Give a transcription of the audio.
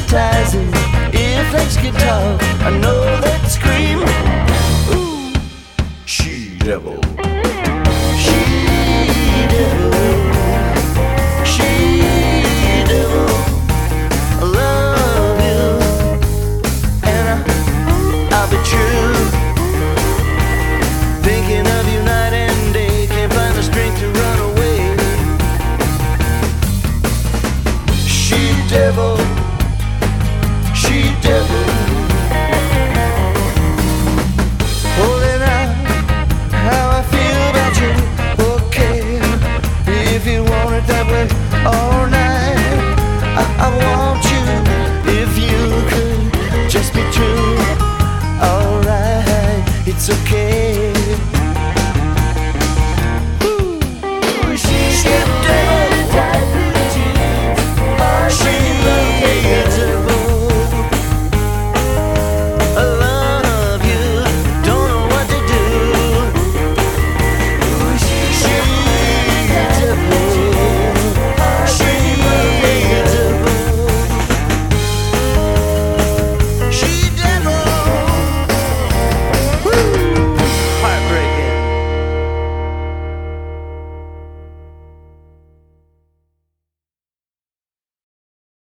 hypnotizing. If legs get tough, I know they'd scream. Ooh, she devil, she devil, she devil. I love you, and I'll be true. Thinking of you night and day, can't find the strength to run away. She devil, she devil.